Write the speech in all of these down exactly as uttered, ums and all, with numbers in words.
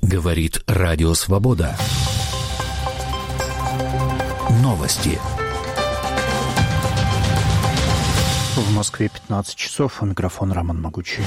Говорит Радио Свобода. Новости. В Москве пятнадцать часов. У микрофона Роман Могучий.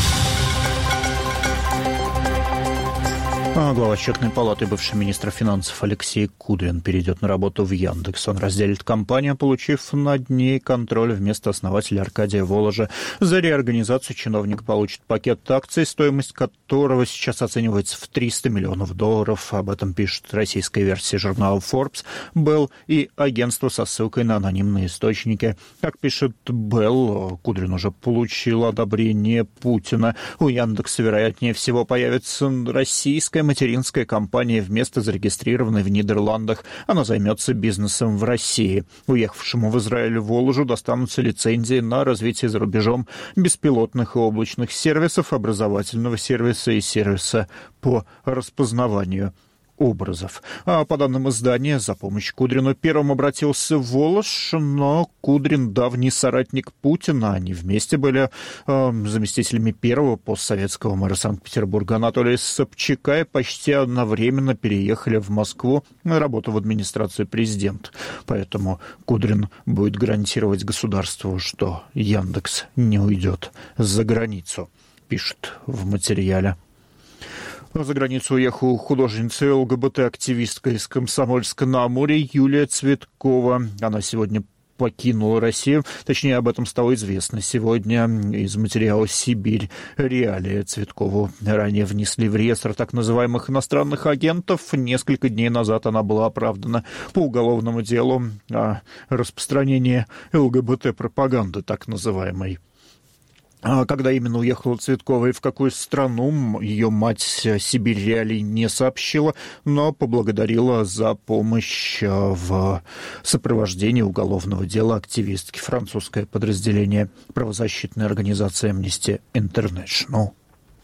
Глава Счетной палаты, бывший министр финансов Алексей Кудрин перейдет на работу в Яндекс. Он разделит компанию, получив над ней контроль вместо основателя Аркадия Воложа. За реорганизацию чиновник получит пакет акций, стоимость которого сейчас оценивается в триста миллионов долларов. Об этом пишет российская версия журнала Forbes, Белл и агентство со ссылкой на анонимные источники. Как пишет Белл, Кудрин уже получил одобрение Путина. У Яндекса, вероятнее всего, появится российская материнская компания вместо зарегистрированной в Нидерландах. Она займется бизнесом в России. Уехавшему в Израиль Воложу достанутся лицензии на развитие за рубежом беспилотных и облачных сервисов, образовательного сервиса и сервиса по распознаванию образов. А по данным издания, за помощью Кудрину первым обратился Волож, но Кудрин давний соратник Путина. Они вместе были э, заместителями первого постсоветского мэра Санкт-Петербурга Анатолия Собчака и почти одновременно переехали в Москву на работу в администрацию президента. Поэтому Кудрин будет гарантировать государству, что Яндекс не уйдет за границу, пишет в материале. За границу уехала художница ЛГБТ-активистка из Комсомольска-на-Амуре Юлия Цветкова. Она сегодня покинула Россию. Точнее, об этом стало известно сегодня из материала «Сибирь. Реалии». Цветкову ранее внесли в реестр так называемых иностранных агентов. Несколько дней назад она была оправдана по уголовному делу о распространении ЛГБТ-пропаганды, так называемой. Когда именно уехала Цветкова и в какую страну, ее мать Сибирь Реалий не сообщила, но поблагодарила за помощь в сопровождении уголовного дела активистки. Французское подразделение правозащитной организации Amnesty International.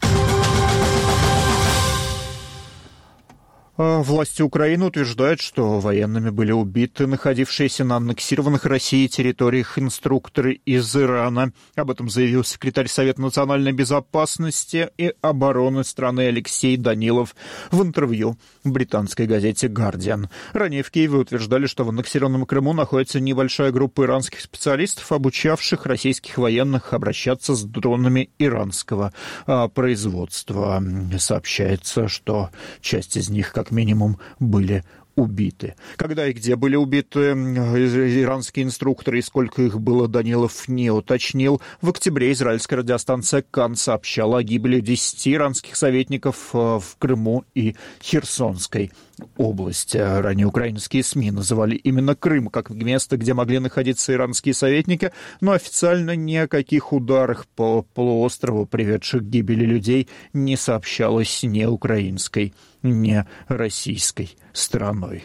Власти Украины утверждают, что военными были убиты находившиеся на аннексированных Россией территориях инструкторы из Ирана. Об этом заявил секретарь Совета национальной безопасности и обороны страны Алексей Данилов в интервью британской газете «Гардиан». Ранее в Киеве утверждали, что в аннексированном Крыму находится небольшая группа иранских специалистов, обучавших российских военных обращаться с дронами иранского а, производства. Сообщается, что часть из них, как минимум, были убиты. Когда и где были убиты иранские инструкторы и сколько их было, Данилов не уточнил. В октябре израильская радиостанция «Кан» сообщала о гибели десяти иранских советников в Крыму и Херсонской области. Ранее украинские СМИ называли именно Крым как место, где могли находиться иранские советники, но официально ни о каких ударах по полуострову, приведших к гибели людей, не сообщалось ни украинской, ни российской стороной.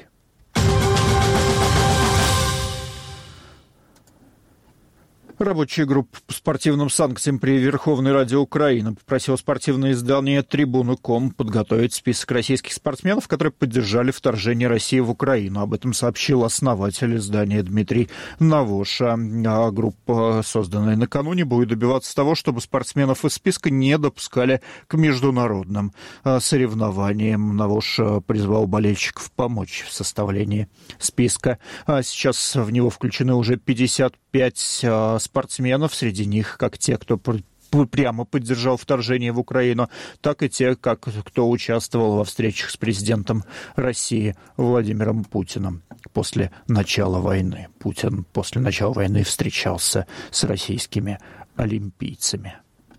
Рабочая группа по спортивным санкциям при Верховной Раде Украины попросила спортивное издание «Трибуна точка ком» подготовить список российских спортсменов, которые поддержали вторжение России в Украину. Об этом сообщил основатель издания Дмитрий Навоша. А группа, созданная накануне, будет добиваться того, чтобы спортсменов из списка не допускали к международным соревнованиям. Навоша призвал болельщиков помочь в составлении списка. А сейчас в него включены уже пятьдесят пять спортсменов, среди них как те, кто прямо поддержал вторжение в Украину, так и те, как, кто участвовал во встречах с президентом России Владимиром Путиным после начала войны. Путин после начала войны встречался с российскими олимпийцами.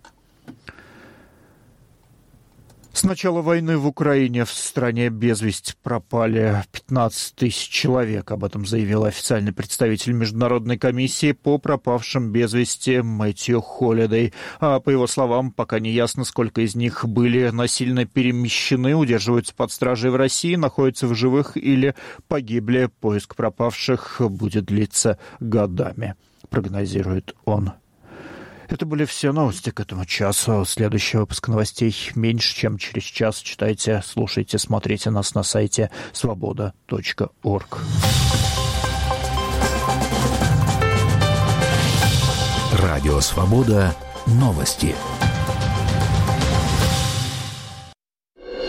С начала войны в Украине в стране без вести пропали пятнадцать тысяч человек. Об этом заявил официальный представитель Международной комиссии по пропавшим без вести Мэтью Холлидей. А по его словам, пока не ясно, сколько из них были насильно перемещены, удерживаются под стражей в России, находятся в живых или погибли. Поиск пропавших будет длиться годами, прогнозирует он. Это были все новости к этому часу. Следующий выпуск новостей меньше, чем через час. Читайте, слушайте, смотрите нас на сайте свобода точка орг. Радио «Свобода». Новости.